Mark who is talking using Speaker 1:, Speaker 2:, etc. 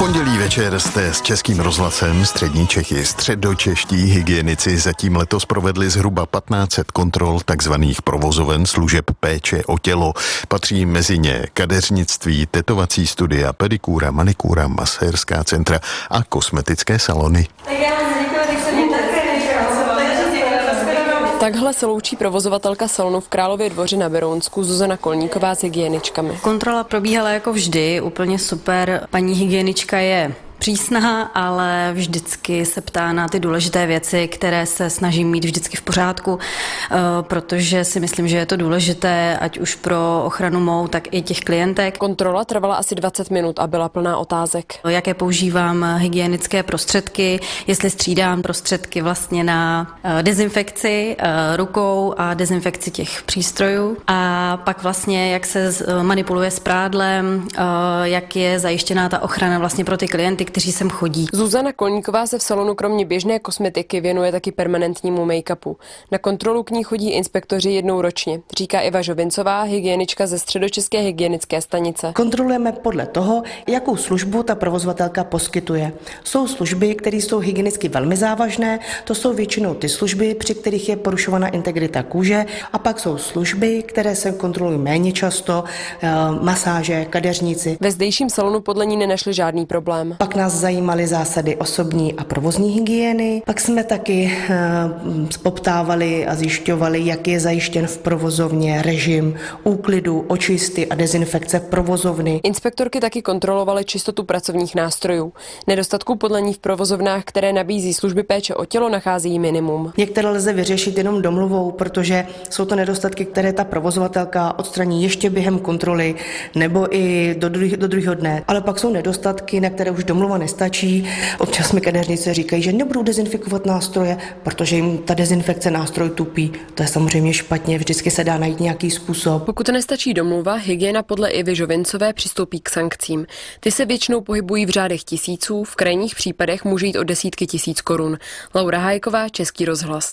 Speaker 1: Pondělí večer jste s Českým rozhlasem Střední Čechy. Středočeští hygienici zatím letos provedli zhruba 1500 kontrol takzvaných provozoven služeb péče o tělo. Patří mezi ně kadeřnictví, tetovací studia, pedikúra, manikúra, masérská centra a kosmetické salony.
Speaker 2: Takhle se loučí provozovatelka salonu v Králově Dvoře na Berounsku Zuzana Kolníková s hygieničkami.
Speaker 3: Kontrola probíhala jako vždy, úplně super. Paní hygienička je přísná, ale vždycky se ptá na ty důležité věci, které se snažím mít vždycky v pořádku, protože si myslím, že je to důležité, ať už pro ochranu mou, tak i těch klientek.
Speaker 2: Kontrola trvala asi 20 minut a byla plná otázek.
Speaker 3: Jaké používám hygienické prostředky, jestli střídám prostředky vlastně na dezinfekci rukou a dezinfekci těch přístrojů a pak vlastně, jak se manipuluje s prádlem, jak je zajištěná ta ochrana vlastně pro ty klienty, kteří sem chodí.
Speaker 2: Zuzana Kolníková se v salonu kromě běžné kosmetiky věnuje taky permanentnímu make-upu. Na kontrolu k ní chodí inspektoři jednou ročně, říká Iva Žovincová, hygienička ze Středočeské hygienické stanice.
Speaker 4: Kontrolujeme podle toho, jakou službu ta provozovatelka poskytuje. Jsou služby, které jsou hygienicky velmi závažné, to jsou většinou ty služby, při kterých je porušována integrita kůže, a pak jsou služby, které se kontrolují méně často, masáže, kadeřníci.
Speaker 2: Ve zdejším salonu podle ní nenašli žádný problém.
Speaker 4: Pak nás zajímaly zásady osobní a provozní hygieny. Pak jsme taky poptávali a zjišťovali, jak je zajištěn v provozovně režim úklidu, očisty a dezinfekce provozovny.
Speaker 2: Inspektorky taky kontrolovaly čistotu pracovních nástrojů. Nedostatků podle ní v provozovnách, které nabízí služby péče o tělo, nachází minimum.
Speaker 4: Některé lze vyřešit jenom domluvou, protože jsou to nedostatky, které ta provozovatelka odstraní ještě během kontroly nebo i do druhého dne. Ale pak jsou nedostatky, na které už domluva nestačí. Občas mi kadeřnice říkají, že nebudou dezinfikovat nástroje, protože jim ta dezinfekce nástroj tupí. To je samozřejmě špatně, vždycky se dá najít nějaký způsob.
Speaker 2: Pokud nestačí domluva, hygiena podle Ivy Žovincové přistoupí k sankcím. Ty se většinou pohybují v řádech tisíců, v krajních případech může jít o desítky tisíc korun. Laura Hájková, Český rozhlas.